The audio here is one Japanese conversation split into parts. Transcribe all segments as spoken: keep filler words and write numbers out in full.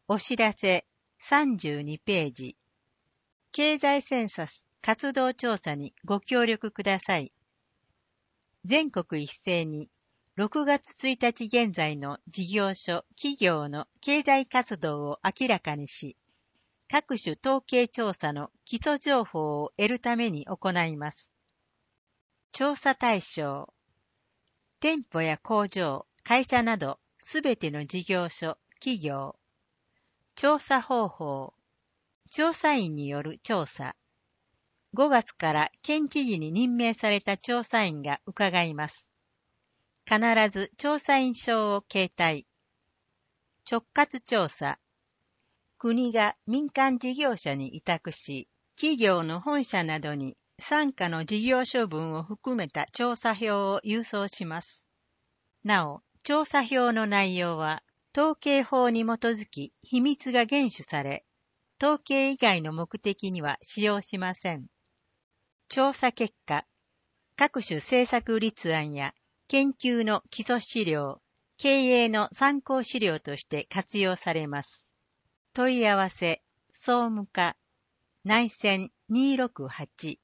お知らせさんじゅうにページ。経済センサス活動調査にご協力ください。全国一斉にろくがつついたち現在の事業所・企業の経済活動を明らかにし、各種統計調査の基礎情報を得るために行います。調査対象、店舗や工場、会社などすべての事業所・企業。調査方法、調査員による調査。ごがつから県知事に任命された調査員が伺います。必ず調査員証を携帯。直轄調査。国が民間事業者に委託し、企業の本社などに傘下の事業所分を含めた調査票を郵送します。なお、調査票の内容は、統計法に基づき秘密が厳守され、統計以外の目的には使用しません。調査結果、各種政策立案や研究の基礎資料、経営の参考資料として活用されます。問い合わせ、総務課、内線にーろくはち。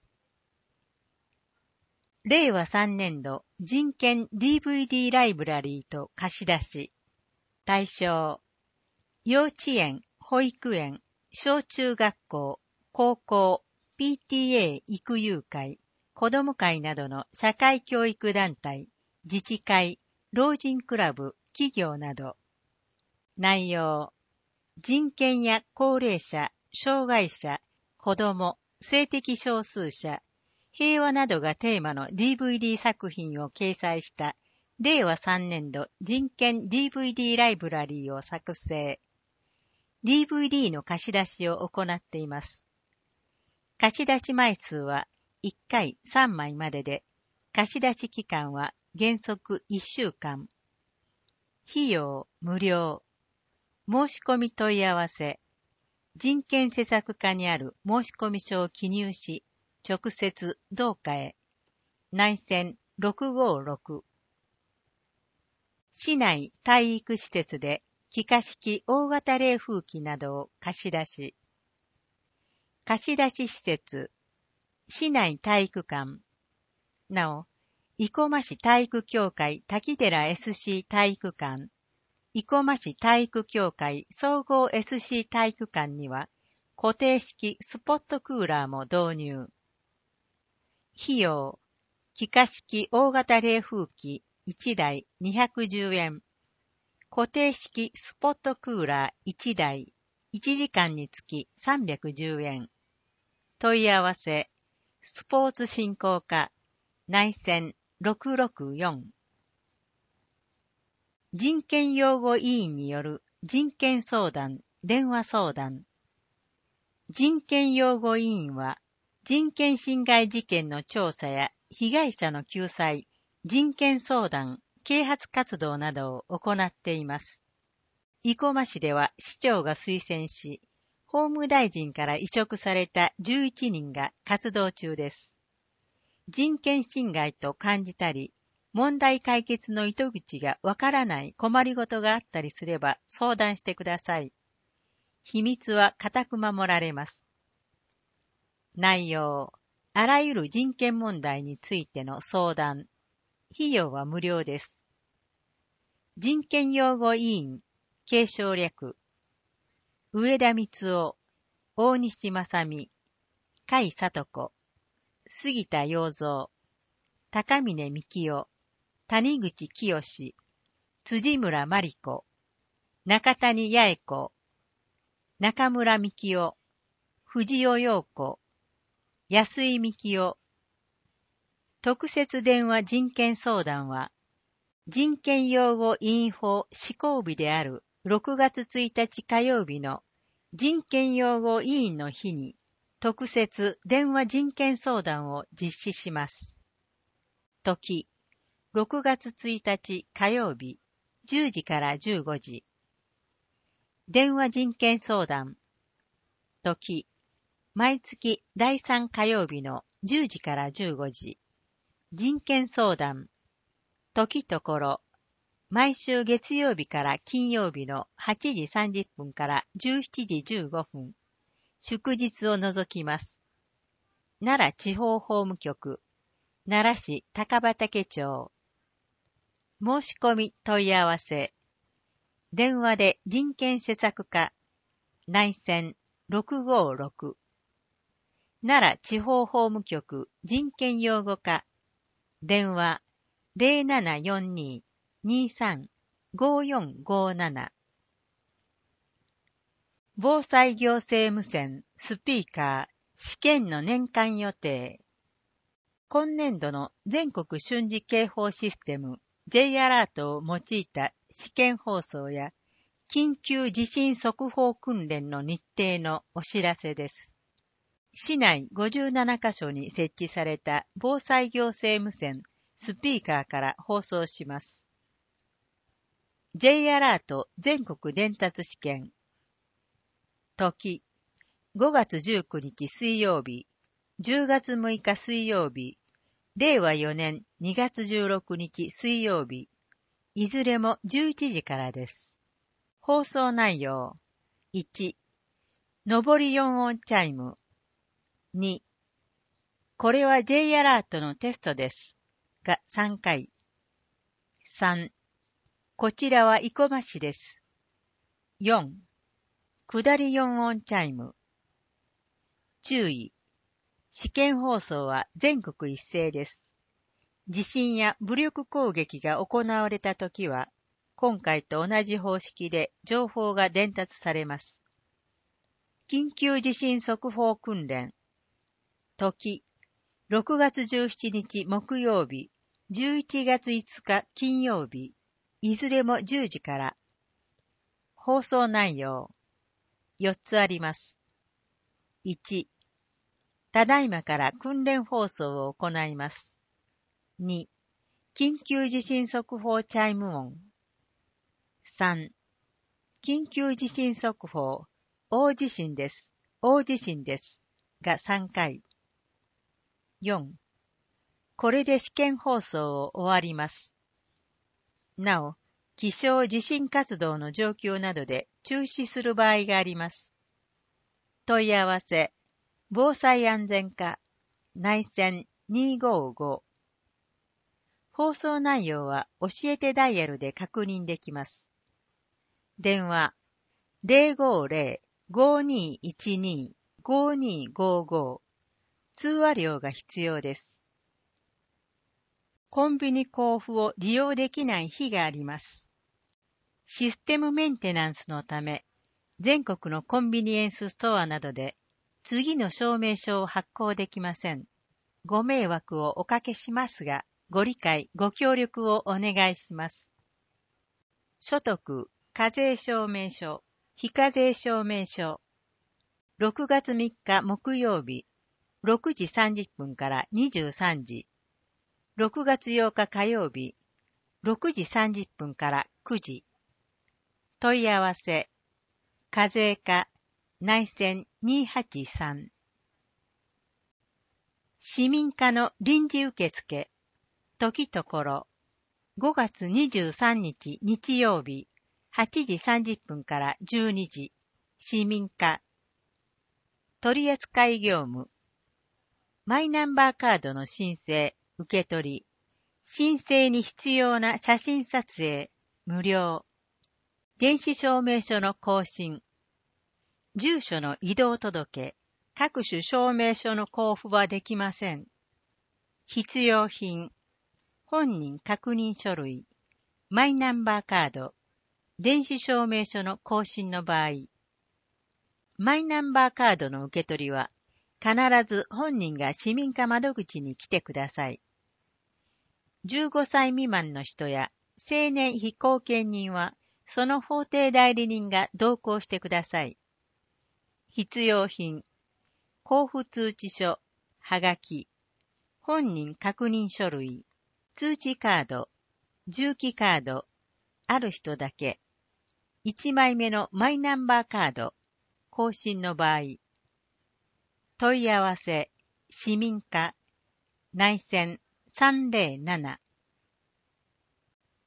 れいわさんねんど人権 ディーブイディー ライブラリーと貸し出し。対象、幼稚園、保育園、小中学校、高校、ピーティーエー 育遊会、子ども会などの社会教育団体、自治会、老人クラブ、企業など。内容、人権や高齢者、障害者、子ども、性的少数者、平和などがテーマの ディーブイディー 作品を掲載したれいわさんねんど人権 ディーブイディー ライブラリーを作成。ディーブイディー の貸し出しを行っています。貸し出し枚数はいっかいさんまいまでで、貸し出し期間は原則いっしゅうかん。費用無料。申し込み問い合わせ。人権施策課にある申込書を記入し、直接同課へ。内線ろくごろく。市内体育施設で気化式大型冷風機などを貸し出し。貸し出し施設、市内体育館。なお、生駒市体育協会滝寺 エスシー 体育館、生駒市体育協会総合 エスシー 体育館には固定式スポットクーラーも導入。費用、気化式大型冷風機いちだいにひゃくじゅうえん。固定式スポットクーラーいちだい、いちじかんにつきさんびゃくじゅうえん。問い合わせ、スポーツ振興課、内線ろくろくよん。人権擁護委員による人権相談、電話相談。人権擁護委員は、人権侵害事件の調査や被害者の救済、人権相談、啓発活動などを行っています。生駒市では市長が推薦し、法務大臣から委嘱されたじゅういちにんが活動中です。人権侵害と感じたり、問題解決の糸口がわからない困りごとがあったりすれば相談してください。秘密は固く守られます。内容、あらゆる人権問題についての相談。費用は無料です。人権擁護委員、継承略。上田光夫、大西正美、甲斐聡子、杉田洋三、高峰幹夫、谷口清、辻村真理子、中谷八重子、中村幹夫、藤尾陽子、安井幹夫。特設電話人権相談は、人権擁護委員法施行日であるろくがつついたち火曜日の人権擁護委員の日に特設電話人権相談を実施します。時、ろくがつついたち火曜日じゅうじからじゅうごじ。電話人権相談。時、毎月だいさん火曜日のじゅうじからじゅうごじ。人権相談。時ところ。 毎週月曜日から金曜日のはちじさんじゅっぷんからじゅうしちじじゅうごふん、祝日を除きます。奈良地方法務局、奈良市高畑町。申し込み問い合わせ。電話で人権施策課、内線ろくごろく。奈良地方法務局人権擁護課、電話ゼロななよんに にさん ごよんごなな。防災行政無線スピーカー試験の年間予定。今年度の全国瞬時警報システム J アラートを用いた試験放送や緊急地震速報訓練の日程のお知らせです。市内ごじゅうななカ所に設置された防災行政無線スピーカーから放送します。J アラート全国伝達試験。時、ごがつじゅうくにち水曜日、じゅうがつむいか水曜日、れいわよねんにがつじゅうろくにち水曜日、いずれもじゅういちじからです。放送内容。いち、上りよん音チャイム。に、これは J アラートのテストです。がさんかい。さん、こちらは生駒市です。よん、下りよん音チャイム。注意。試験放送は全国一斉です。地震や武力攻撃が行われたときは、今回と同じ方式で情報が伝達されます。緊急地震速報訓練。時、ろくがつじゅうしちにち木曜日、じゅういちがついつか金曜日、いずれもじゅうじから。放送内容。よっつあります。いち、ただいまから訓練放送を行います。に、緊急地震速報チャイム音。さん、緊急地震速報、大地震です、大地震です、がさんかい。よん、これで試験放送を終わります。なお、気象地震活動の状況などで中止する場合があります。問い合わせ、防災安全課、内線にごご。放送内容は教えてダイヤルで確認できます。電話ゼロごゼロ ごにいちに ごにごご。通話料が必要です。コンビニ交付を利用できない日があります。システムメンテナンスのため、全国のコンビニエンスストアなどで次の証明書を発行できません。ご迷惑をおかけしますが、ご理解、ご協力をお願いします。所得、課税証明書、非課税証明書。ろくがつみっか木曜日、ろくじさんじゅっぷんからにじゅうさんじ。ろくがつようか火曜日、ろくじさんじゅっぷんからくじ。問い合わせ、課税課、内線にはちさん。市民課の臨時受付、時ところ、ごがつにじゅうさんにち日曜日、はちじさんじゅっぷんからじゅうにじ、市民課。取扱業務。マイナンバーカードの申請、受け取り。申請に必要な写真撮影、無料。電子証明書の更新。住所の移動届、各種証明書の交付はできません。必要品。本人確認書類。マイナンバーカード。電子証明書の更新の場合。マイナンバーカードの受け取りは、必ず本人が市民課窓口に来てください。じゅうごさい未満の人や成年非後見人は、その法定代理人が同行してください。必要品、交付通知書、はがき、本人確認書類、通知カード、重機カード、ある人だけ、いちまいめのマイナンバーカード、更新の場合。問い合わせ、市民課、内線さんぜろなな。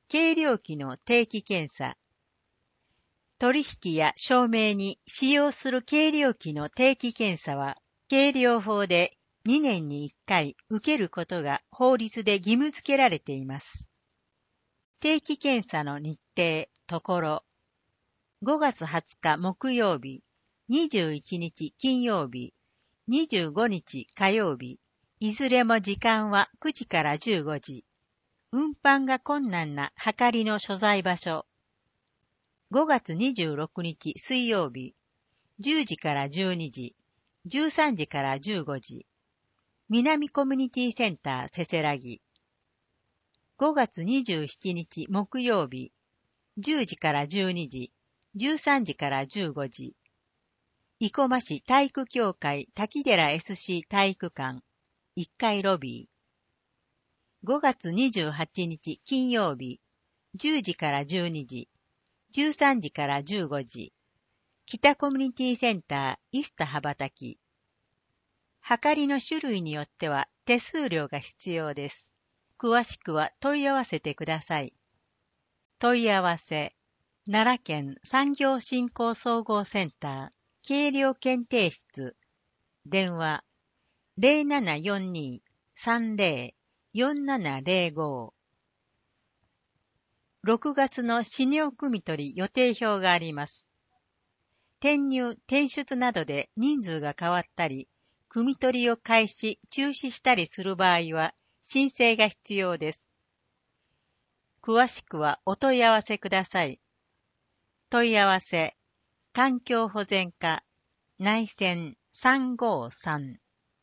計量器の定期検査。取引や証明に使用する計量器の定期検査は、計量法でにねんにいっかい受けることが法律で義務付けられています。定期検査の日程、ところ。ごがつはつか木曜日、にじゅういちにち金曜日、にじゅうごにち火曜日、いずれも時間はくじからじゅうごじ。運搬が困難なはかりの所在場所。ごがつにじゅうろくにち水曜日、じゅうじからじゅうにじ、じゅうさんじからじゅうごじ。南コミュニティセンターせせらぎ。ごがつにじゅうしちにち木曜日、じゅうじからじゅうにじ、じゅうさんじからじゅうごじ。生駒市体育協会滝寺 エスシー 体育館、いっかいロビー。ごがつにじゅうはちにち金曜日、じゅうじからじゅうにじ、じゅうさんじからじゅうごじ。北コミュニティセンターイスタ羽ばたき。はかりの種類によっては手数料が必要です。詳しくは問い合わせてください。問い合わせ、奈良県産業振興総合センター、計量検定室、電話、ゼロななよんに さんゼロ よんななゼロご。ろくがつの飼料汲み取り予定表があります。転入・転出などで人数が変わったり、汲み取りを開始・中止したりする場合は、申請が必要です。詳しくはお問い合わせください。問い合わせ、環境保全課、内線さんごさん。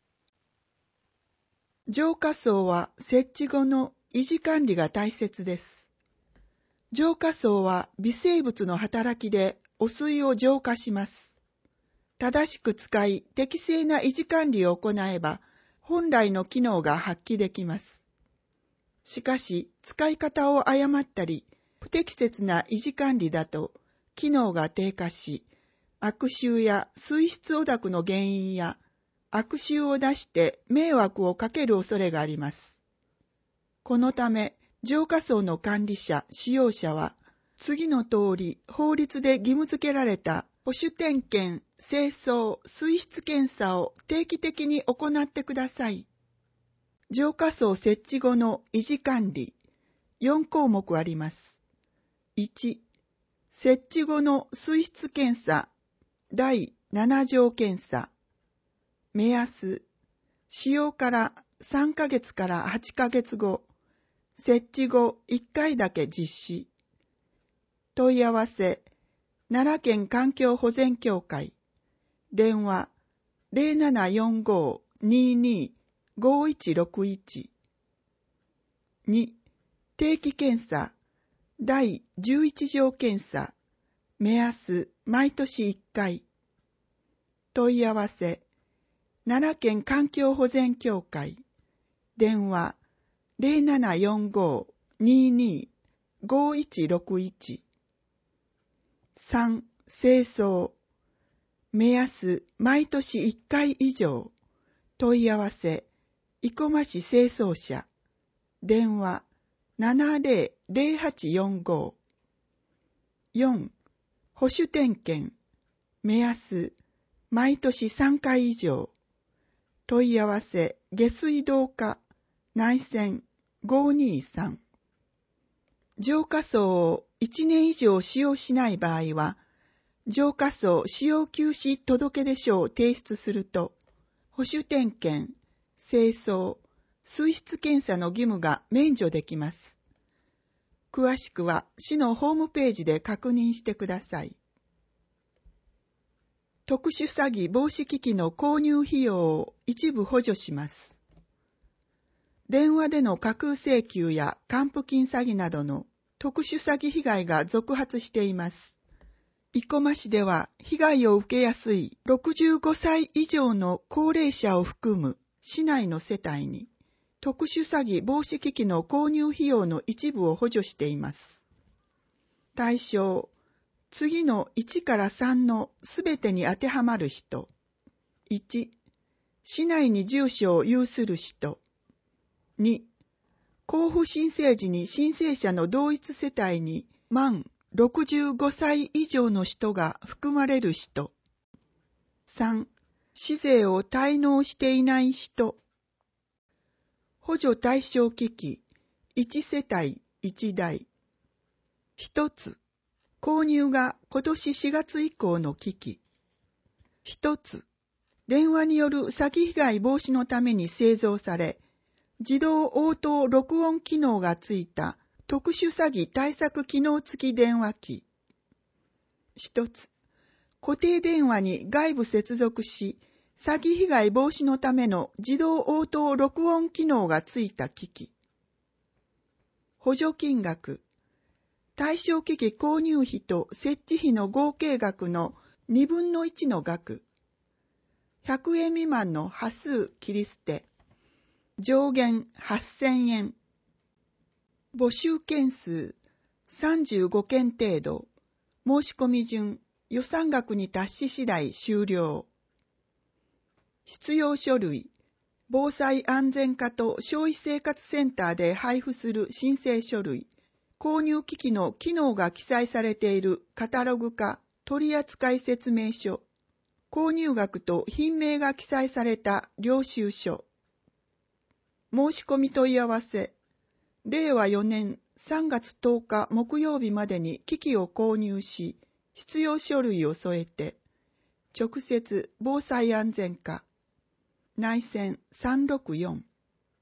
浄化槽は設置後の維持管理が大切です。浄化槽は微生物の働きで汚水を浄化します。正しく使い、適正な維持管理を行えば、本来の機能が発揮できます。しかし、使い方を誤ったり、不適切な維持管理だと、機能が低下し、悪臭や水質汚濁の原因や、悪臭を出して迷惑をかける恐れがあります。このため、浄化槽の管理者、使用者は、次の通り法律で義務付けられた保守点検、清掃、水質検査を定期的に行ってください。浄化槽設置後の維持管理、よんこうもくあります。いち、設置後の水質検査、だいなな条検査。目安、使用からさんかげつからはちかげつご、設置後いっかいだけ実施。問い合わせ、奈良県環境保全協会。電話、ゼロななよんご にに ごいちろくいち。に、定期検査、だいじゅういち条検査。目安、毎年いっかい。問い合わせ、奈良県環境保全協会。電話、ゼロななよんご にに ごいちろくいち。さん、清掃。目安、毎年いっかい以上。問い合わせ、生駒市清掃車。電話、ななゼロゼロはちよんご。よん、保守点検。目安、毎年さんかい以上。問い合わせ、下水道課、内線ごにさん。浄化槽をいちねん以上使用しない場合は、浄化槽使用休止届出書を提出すると、保守点検、清掃、水質検査の義務が免除できます。詳しくは市のホームページで確認してください。特殊詐欺防止機器の購入費用を一部補助します。電話での架空請求や還付金詐欺などの特殊詐欺被害が続発しています。生駒市では被害を受けやすいろくじゅうごさい以上の高齢者を含む市内の世帯に特殊詐欺防止機器の購入費用の一部を補助しています。対象、次のいちからさんのすべてに当てはまる人。いち、市内に住所を有する人。に、 交付申請時に申請者の同一世帯に満ろくじゅうごさい以上の人が含まれる人。さん、市税を滞納していない人。補助対象機器、いち世帯いち台。一つ、購入が今年しがつ以降の機器。一つ、電話による詐欺被害防止のために製造され、自動応答録音機能がついた特殊詐欺対策機能付き電話機。一つ、固定電話に外部接続し、詐欺被害防止のための自動応答録音機能がついた機器。補助金額。対象機器購入費と設置費の合計額のにぶんのいちの額。ひゃくえん未満の端数切り捨て。上限はっせんえん。募集件数さんじゅうごけん程度。申し込み順、予算額に達し次第終了。必要書類、防災安全課と消費生活センターで配布する申請書類、購入機器の機能が記載されているカタログか取扱説明書、購入額と品名が記載された領収書。申し込み問い合わせ。れいわよねんさんがつとおか木曜日までに機器を購入し、必要書類を添えて、直接防災安全課、内線さんろくよん。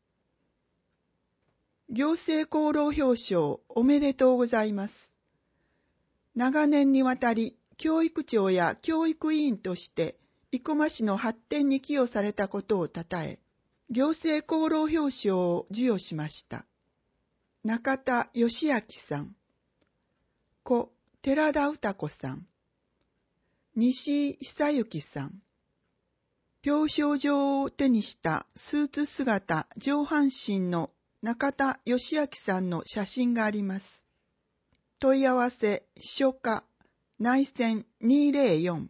行政功労表彰おめでとうございます。長年にわたり教育長や教育委員として生駒市の発展に寄与されたことをたたえ、行政功労表彰を授与しました。中田義明さん、故寺田歌子さん、西井久之さん。表彰状を手にしたスーツ姿上半身の中田義明さんの写真があります。問い合わせ秘書課内線にーぜろよん。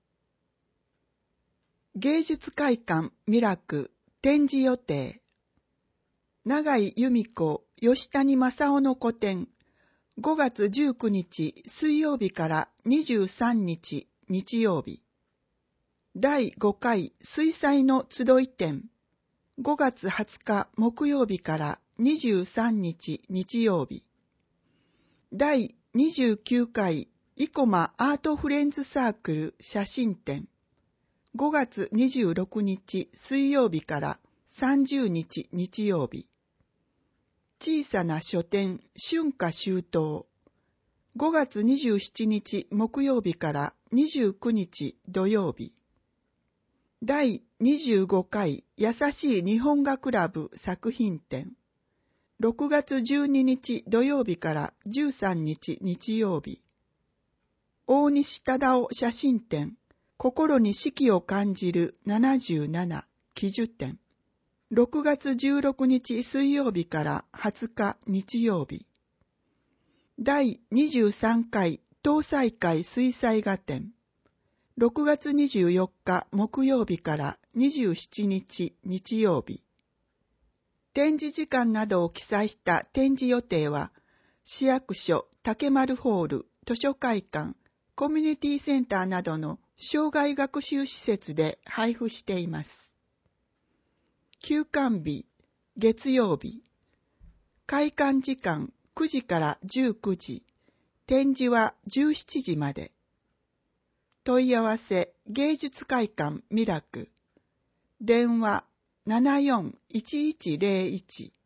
芸術会館ミラク展示予定。永井由美子吉谷正夫の個展、ごがつじゅうくにち水曜日からにじゅうさんにち日曜日。だいごかい水彩の集い展、ごがつはつか木曜日からにじゅうさんにち日曜日。だいにじゅうきゅうかい生駒アートフレンズサークル写真展、ごがつにじゅうろくにち水曜日からさんじゅうにち日曜日。小さな書店春夏秋冬、ごがつにじゅうしちにち木曜日からにじゅうくにち土曜日。だいにじゅうごかいやさしい日本画クラブ作品展、ろくがつじゅうににち土曜日からじゅうさんにち日曜日。大西忠夫写真展、心に四季を感じるななじゅうなな喜寿展、ろくがつじゅうろくにち水曜日からはつか日曜日。だいにじゅうさんかい東西会水彩画展、ろくがつにじゅうよっか木曜日からにじゅうしちにち日曜日。展示時間などを記載した展示予定は、市役所、竹丸ホール、図書会館、コミュニティセンターなどの障害学習施設で配布しています。休館日、月曜日。開館時間くじからじゅうくじ、展示はじゅうしちじまで。問い合わせ芸術会館ミラク、電話ななよんいちいちぜろいち。